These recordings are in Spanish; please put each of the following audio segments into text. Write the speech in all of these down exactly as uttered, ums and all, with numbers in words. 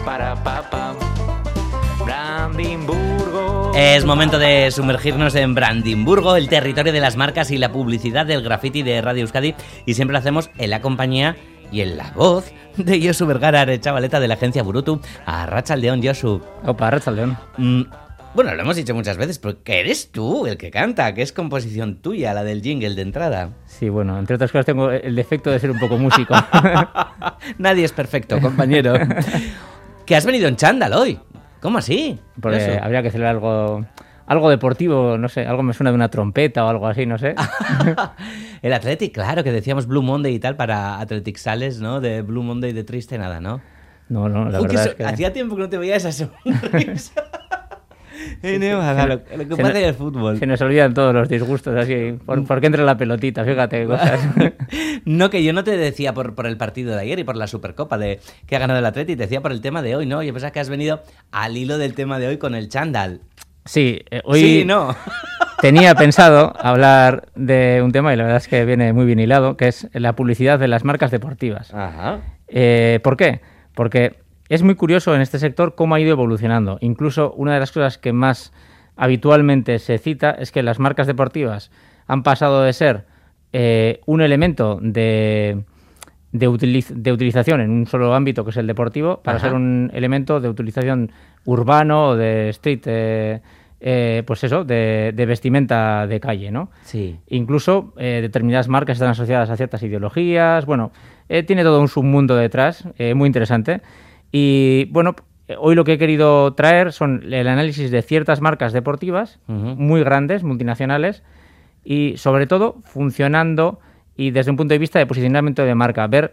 para papá. Brandenburgo. Es momento de sumergirnos en Brandenburgo, el territorio de las marcas y la publicidad del graffiti de Radio Euskadi, y siempre lo hacemos en la compañía y en la voz de Josu Vergara, chavaleta de la agencia Burutu. Arratsaldeon, Josu. Opa, Arratsaldeon. Mm, bueno, lo hemos dicho muchas veces, porque eres tú el que canta, que es composición tuya, la del jingle de entrada. Sí, bueno, entre otras cosas tengo el defecto de ser un poco músico. Nadie es perfecto, compañero. Que has venido en chándal hoy. ¿Cómo así? Porque Eso. habría que celebrar algo, algo deportivo, no sé, algo me suena de una trompeta o algo así, no sé. El Athletic, claro, que decíamos Blue Monday y tal para Athletic Sales, ¿no? De Blue Monday de triste nada, ¿no? No, no, la Uy, verdad que es que... Hacía tiempo que no te veía esa sonrisa. Eh, no, lo, lo que se pasa nos- en el fútbol. Se nos olvidan todos los disgustos así, por, porque entra la pelotita, fíjate, cosas. No, que yo no te decía por, por el partido de ayer y por la Supercopa de que ha ganado el Athletic, te decía por el tema de hoy, ¿no? Yo pensaba que has venido al hilo del tema de hoy con el chándal. Sí, eh, hoy Sí, no. tenía pensado hablar de un tema y la verdad es que viene muy bien hilado, que es la publicidad de las marcas deportivas. Ajá. Eh, ¿Por qué? Porque es muy curioso en este sector cómo ha ido evolucionando. Incluso una de las cosas que más habitualmente se cita es que las marcas deportivas han pasado de ser eh, un elemento de, de, utiliz- de utilización en un solo ámbito, que es el deportivo, para Ajá. ser un elemento de utilización urbano o de street, eh, eh, pues eso, de, de vestimenta de calle, ¿no? Sí. Incluso eh, determinadas marcas están asociadas a ciertas ideologías. Bueno, eh, tiene todo un submundo detrás, eh, muy interesante. Y bueno, hoy lo que he querido traer son el análisis de ciertas marcas deportivas, Ujú. muy grandes, multinacionales, y sobre todo funcionando y desde un punto de vista de posicionamiento de marca, ver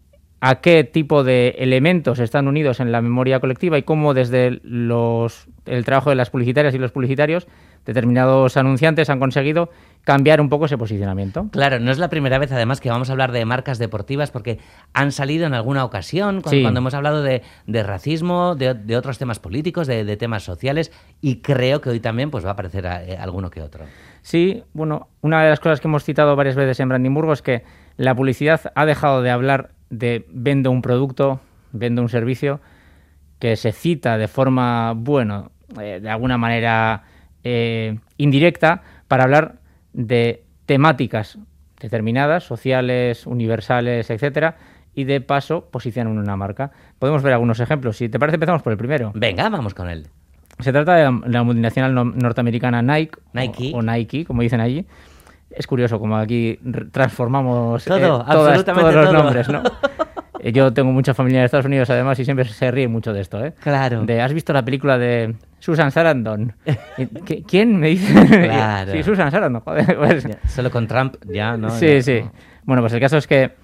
a qué tipo de elementos están unidos en la memoria colectiva y cómo desde los, el trabajo de las publicitarias y los publicitarios determinados anunciantes han conseguido cambiar un poco ese posicionamiento. Claro, no es la primera vez además que vamos a hablar de marcas deportivas, porque han salido en alguna ocasión cuando, Sí. cuando hemos hablado de, de racismo, de, de otros temas políticos, de, de temas sociales, y creo que hoy también pues va a aparecer a- eh, alguno que otro. Sí, bueno, una de las cosas que hemos citado varias veces en Brandenburgo es que la publicidad ha dejado de hablar de vendo un producto, vendo un servicio, que se cita de forma, bueno, eh, de alguna manera eh, indirecta, para hablar de temáticas determinadas, sociales, universales, etcétera, y de paso posicionan una marca. Podemos ver algunos ejemplos. Si te parece, empezamos por el primero. Venga, vamos con él. Se trata de la, la multinacional no- norteamericana Nike, Nike. O, o Nike, como dicen allí. Es curioso como aquí re- transformamos Todo, eh, todas- absolutamente todos los todo. nombres, ¿no? Eh, Yo tengo mucha familia en Estados Unidos, además, y siempre se ríe mucho de esto, ¿eh? Claro. De, ¿has visto la película de Susan Sarandon? Y, ¿qui- ¿Quién me dice? Claro. Sí, Susan Sarandon, joder. Pues, Ya, solo con Trump ya, ¿no? sí, Ya, sí. no. Bueno, pues el caso es que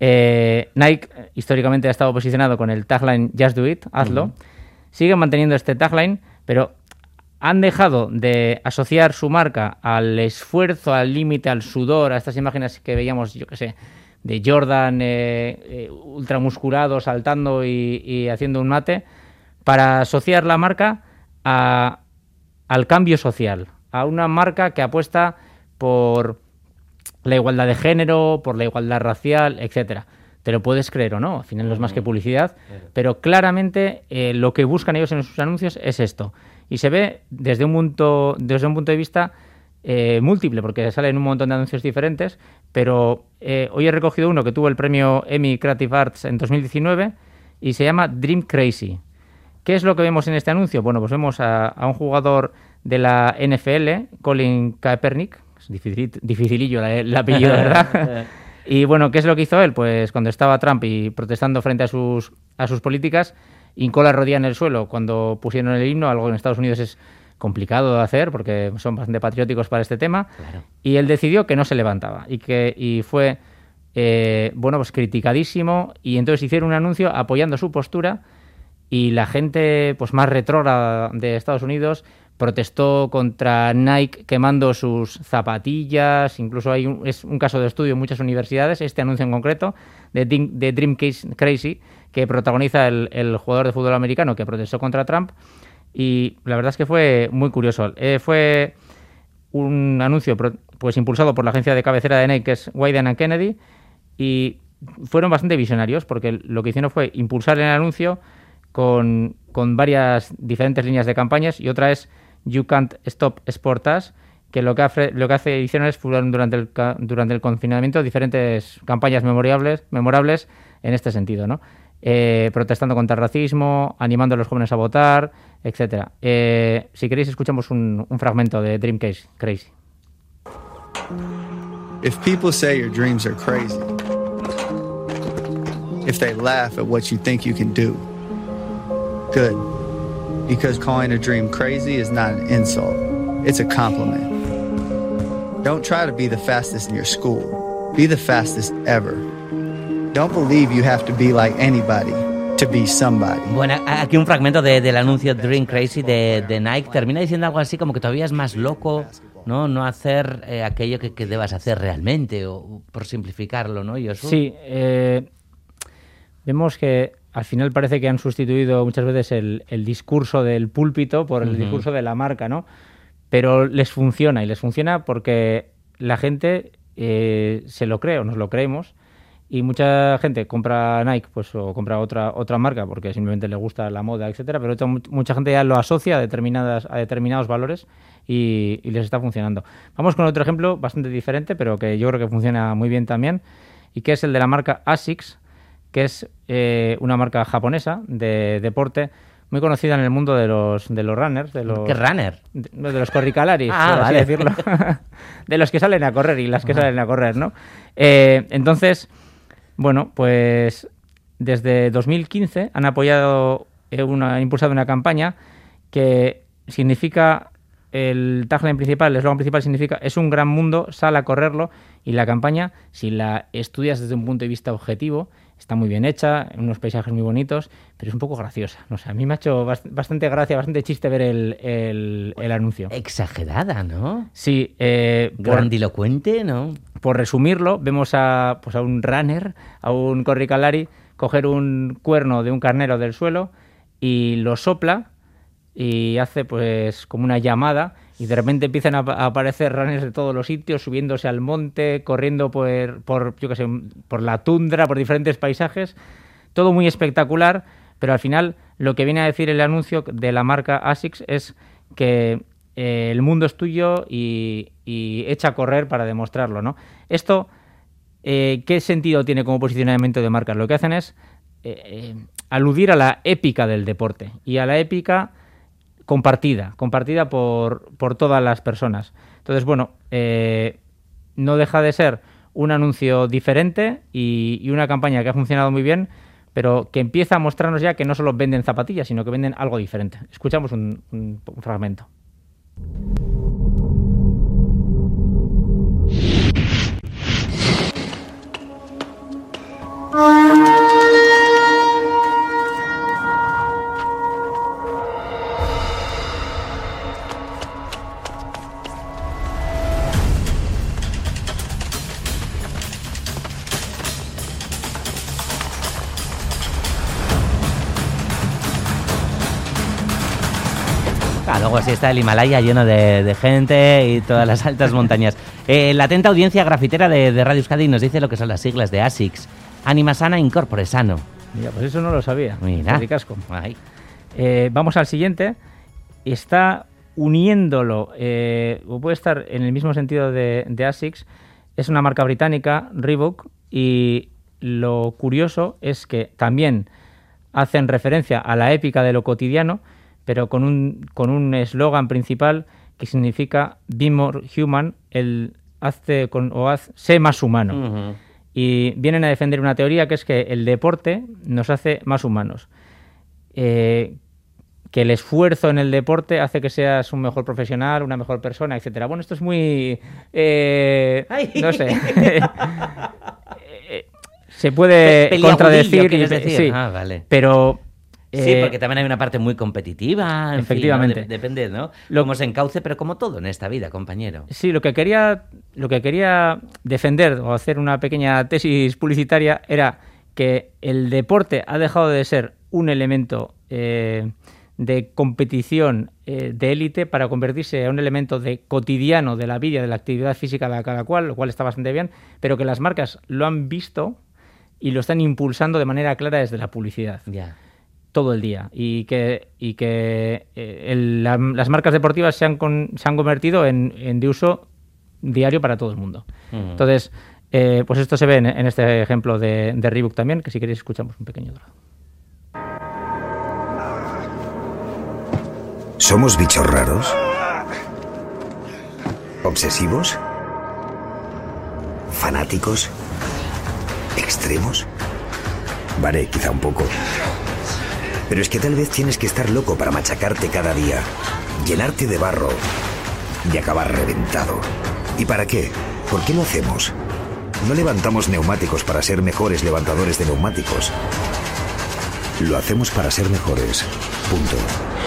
eh, Nike eh, históricamente ha estado posicionado con el tagline Just Do It, hazlo. Ujú. Siguen manteniendo este tagline, pero han dejado de asociar su marca al esfuerzo, al límite, al sudor, a estas imágenes que veíamos, yo qué sé, de Jordan eh, eh, ultramusculado, saltando y, y haciendo un mate, para asociar la marca a, al cambio social, a una marca que apuesta por la igualdad de género, por la igualdad racial, etcétera. Te lo puedes creer o no, al final no es más que publicidad, pero claramente eh, lo que buscan ellos en sus anuncios es esto. Y se ve desde un punto, desde un punto de vista eh, múltiple, porque salen un montón de anuncios diferentes, pero eh, hoy he recogido uno que tuvo el premio Emmy Creative Arts en dos mil diecinueve y se llama Dream Crazy. ¿Qué es lo que vemos en este anuncio? Bueno, pues vemos a, a un jugador de la N F L, Colin Kaepernick, es dificil- dificilillo el, el apellido, ¿verdad? Y bueno, ¿qué es lo que hizo él? Pues cuando estaba Trump y protestando frente a sus, a sus políticas, hincó la rodilla en el suelo cuando pusieron el himno, algo en Estados Unidos es complicado de hacer porque son bastante patrióticos para este tema, Claro. y él decidió que no se levantaba y que y fue eh, bueno, pues criticadísimo, y entonces hicieron un anuncio apoyando su postura, y la gente pues más retrógrada de Estados Unidos protestó contra Nike quemando sus zapatillas. Incluso hay un, es un caso de estudio en muchas universidades, este anuncio en concreto, de, Dim- de Dream Case- Crazy, que protagoniza el, el jugador de fútbol americano que protestó contra Trump. Y la verdad es que fue muy curioso. Eh, fue un anuncio pro- pues impulsado por la agencia de cabecera de Nike, que es Wieden and Kennedy, y fueron bastante visionarios porque lo que hicieron fue impulsar el anuncio con, con varias diferentes líneas de campañas, y otra es You Can't Stop Sport Us, que lo que hace, lo que hace hicieron es durante el, durante el confinamiento diferentes campañas memorables, memorables en este sentido, ¿no? Eh, protestando contra el racismo, animando a los jóvenes a votar, etcétera. Eh, si queréis, escuchamos un, un fragmento de Dream Crazy. If people say your dreams are crazy, if they laugh at what you think you can do, good. Because calling a dream crazy is not an insult, it's a compliment. Don't try to be the fastest in your school. Be the fastest ever. Don't believe you have to be like anybody to be somebody. Bueno, aquí un fragmento de, del anuncio Dream Crazy de, de Nike. Termina diciendo algo así como que todavía es más loco, ¿no? No hacer eh, aquello que, que debas hacer realmente, o por simplificarlo, ¿no? Yosu? Sí, eh, vemos que al final parece que han sustituido muchas veces el, el discurso del púlpito por el uh-huh. discurso de la marca, ¿no? Pero les funciona, y les funciona porque la gente eh, se lo cree o nos lo creemos, y mucha gente compra Nike pues o compra otra otra marca porque simplemente le gusta la moda, etcétera, pero otra, mucha gente ya lo asocia a determinadas a determinados valores y, y les está funcionando. Vamos con otro ejemplo bastante diferente, pero que yo creo que funciona muy bien también, y que es el de la marca Asics, que es eh, una marca japonesa de deporte muy conocida en el mundo de los de los runners, de los ¿Qué runner? De, de los corricalaris, ah, por vale. así decirlo, de los que salen a correr y las que uh-huh. salen a correr, ¿no? Eh, entonces, bueno, pues desde dos mil quince han apoyado una, impulsado una campaña que significa, el tagline principal, el eslogan principal significa es un gran mundo, sal a correrlo, y la campaña, si la estudias desde un punto de vista objetivo, está muy bien hecha, unos paisajes muy bonitos, pero es un poco graciosa. No sé, a mí me ha hecho bastante gracia, bastante chiste ver el, el, el anuncio. Exagerada, ¿no? Sí. Eh, Grandilocuente, ¿no? Por resumirlo, vemos a, pues a un runner, a un corricalari, coger un cuerno de un carnero del suelo y lo sopla y hace pues como una llamada, y de repente empiezan a, a aparecer runners de todos los sitios, subiéndose al monte, corriendo por, por yo qué sé, por la tundra, por diferentes paisajes, todo muy espectacular, pero al final lo que viene a decir el anuncio de la marca Asics es que eh, el mundo es tuyo y, y echa a correr para demostrarlo, ¿no? Esto, eh, ¿qué sentido tiene como posicionamiento de marcas? Lo que hacen es eh, eh, aludir a la épica del deporte, y a la épica compartida, compartida por, por todas las personas. Entonces, bueno, eh, no deja de ser un anuncio diferente y, y una campaña que ha funcionado muy bien, pero que empieza a mostrarnos ya que no solo venden zapatillas, sino que venden algo diferente. Escuchamos un, un, un fragmento. Ah, luego sí está el Himalaya lleno de, de gente y todas las altas montañas. Eh, la atenta audiencia grafitera de, de Radio Euskadi nos dice lo que son las siglas de Asics. Anima sana, incorpore sano. Mira, pues eso no lo sabía. Mira. Casco. Eh, vamos al siguiente. Está uniéndolo, eh, o puede estar en el mismo sentido de, de Asics. Es una marca británica, Reebok, y lo curioso es que también hacen referencia a la épica de lo cotidiano, pero con un con un eslogan principal que significa Be More Human, el hazte con o haz sé más humano. Uh-huh. Y vienen a defender una teoría que es que el deporte nos hace más humanos. Eh, que el esfuerzo en el deporte hace que seas un mejor profesional, una mejor persona, etcétera. Bueno, esto es muy eh, no sé. Se puede Pe- contradecir, y, decir? Sí, ah, vale. Pero sí, porque también hay una parte muy competitiva. En efectivamente. Fin, ¿no? Depende, ¿no? Lo, Cómo se encauce, pero como todo en esta vida, compañero. Sí, lo que quería, lo que quería defender o hacer una pequeña tesis publicitaria era que el deporte ha dejado de ser un elemento eh, de competición eh, de élite para convertirse en un elemento de cotidiano de la vida, de la actividad física de cada cual, lo cual está bastante bien, pero que las marcas lo han visto y lo están impulsando de manera clara desde la publicidad. Ya. todo el día y que, y que eh, el, la, las marcas deportivas se han, con, se han convertido en, en de uso diario para todo el mundo. Uh-huh. Entonces, eh, pues esto se ve en, en este ejemplo de, de Reebok también, que si queréis escuchamos un pequeño trozo. ¿Somos bichos raros? ¿Obsesivos? ¿Fanáticos? ¿Extremos? Vale, quizá un poco. Pero es que tal vez tienes que estar loco para machacarte cada día, llenarte de barro y acabar reventado. ¿Y para qué? ¿Por qué lo hacemos? No levantamos neumáticos para ser mejores levantadores de neumáticos. Lo hacemos para ser mejores. Punto.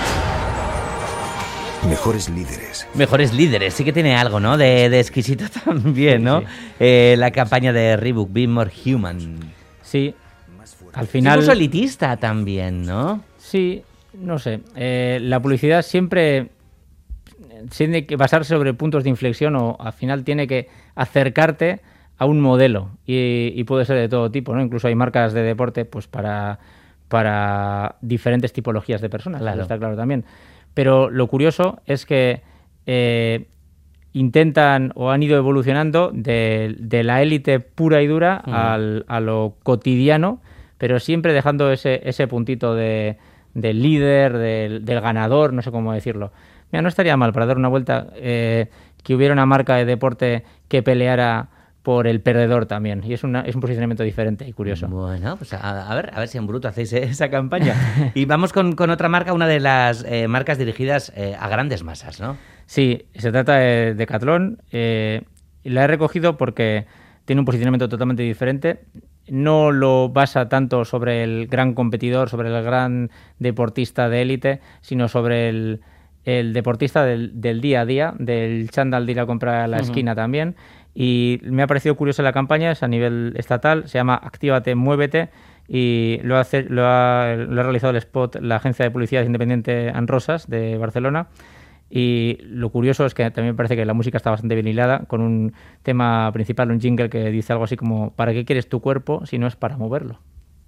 Mejores líderes. Mejores líderes, sí que tiene algo, ¿no? De, de exquisito también, ¿no? Sí, sí. Eh, la campaña de Reebok, Be More Human. Sí, al final... Es elitista también, ¿no? Sí, no sé. Eh, la publicidad siempre tiene que basarse sobre puntos de inflexión o al final tiene que acercarte a un modelo y, y puede ser de todo tipo, ¿no? Incluso hay marcas de deporte pues para, para diferentes tipologías de personas, claro. Eso está claro también. Pero lo curioso es que eh, intentan o han ido evolucionando de, de la élite pura y dura uh-huh. al, a lo cotidiano, pero siempre dejando ese, ese puntito de, del líder, del, del ganador, no sé cómo decirlo. Mira, no estaría mal para dar una vuelta eh, que hubiera una marca de deporte que peleara por el perdedor también, y es, una, es un posicionamiento diferente y curioso. Bueno, pues a, a ver a ver si en bruto hacéis esa campaña. Y vamos con, con otra marca, una de las eh, marcas dirigidas eh, a grandes masas, ¿no? Sí, se trata de Decathlon, eh, y la he recogido porque tiene un posicionamiento totalmente diferente, no lo basa tanto sobre el gran competidor, sobre el gran deportista de élite, sino sobre el, el deportista del, del día a día, del chándal de ir a comprar a la uh-huh. esquina también. Y me ha parecido curiosa la campaña, es a nivel estatal, se llama Actívate, Muévete, y lo, hace, lo, ha, lo ha realizado el spot la agencia de publicidad independiente Anrosas de Barcelona. Y lo curioso es que también me parece que la música está bastante bien hilada, con un tema principal, un jingle que dice algo así como: ¿para qué quieres tu cuerpo si no es para moverlo?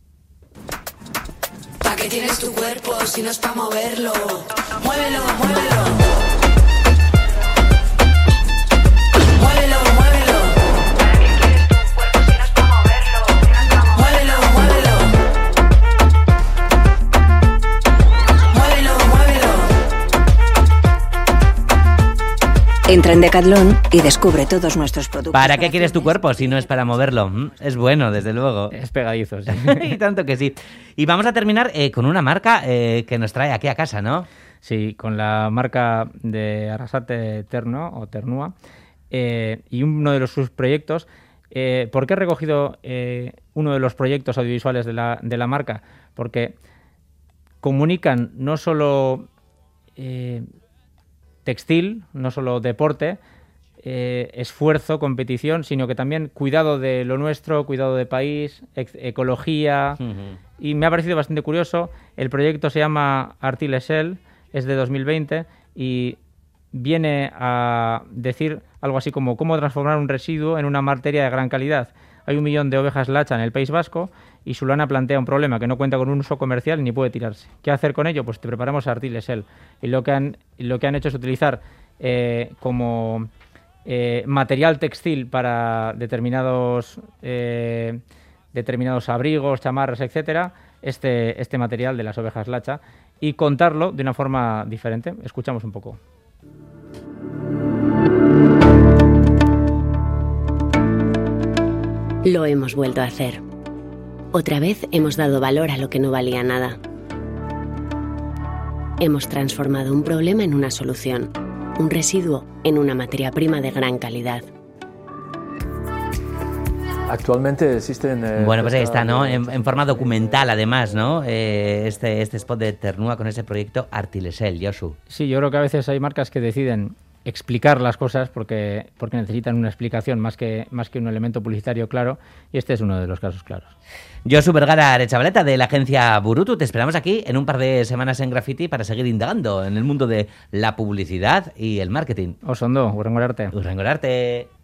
¿Para qué tienes tu cuerpo si no es para moverlo? Muévelo, muévelo. Entra en Decathlon y descubre todos nuestros productos. ¿Para qué quieres tu cuerpo si no es para moverlo? Es bueno, desde luego. Es pegadizo, sí. Y tanto que sí. Y vamos a terminar eh, con una marca eh, que nos trae aquí a casa, ¿no? Sí, con la marca de Arrasate Ternua, o Ternua, eh, y uno de los, sus proyectos. Eh, ¿Por qué he recogido eh, uno de los proyectos audiovisuales de la, de la marca? Porque comunican no solo... Eh, textil, no solo deporte, eh, esfuerzo, competición, sino que también cuidado de lo nuestro, cuidado de país, ex- ecología. Uh-huh. Y me ha parecido bastante curioso. El proyecto se llama Artilesel, es de dos mil veinte y viene a decir algo así como cómo transformar un residuo en una materia de gran calidad. Hay un millón de ovejas lacha en el País Vasco y Sulana plantea un problema que no cuenta con un uso comercial ni puede tirarse. ¿Qué hacer con ello? Pues te preparamos Artilesel. Y lo que han, lo que han hecho es utilizar eh, como eh, material textil para determinados, eh, determinados abrigos, chamarras, etcétera, este, este material de las ovejas lacha y contarlo de una forma diferente. Escuchamos un poco. Lo hemos vuelto a hacer. Otra vez hemos dado valor a lo que no valía nada. Hemos transformado un problema en una solución, un residuo en una materia prima de gran calidad. Actualmente existen... Eh, bueno, pues ahí está, ¿no? En, en forma documental, además, ¿no? Eh, este, este spot de Ternua con ese proyecto Artilesel, Josu. Sí, yo creo que a veces hay marcas que deciden explicar las cosas porque, porque necesitan una explicación más que, más que un elemento publicitario claro, y este es uno de los casos claros. Josu Vergara Aretxabaleta, de la agencia Burutu, te esperamos aquí en un par de semanas en Graffiti para seguir indagando en el mundo de la publicidad y el marketing. Oso ondo, hurrengo arte. Hurrengo arte.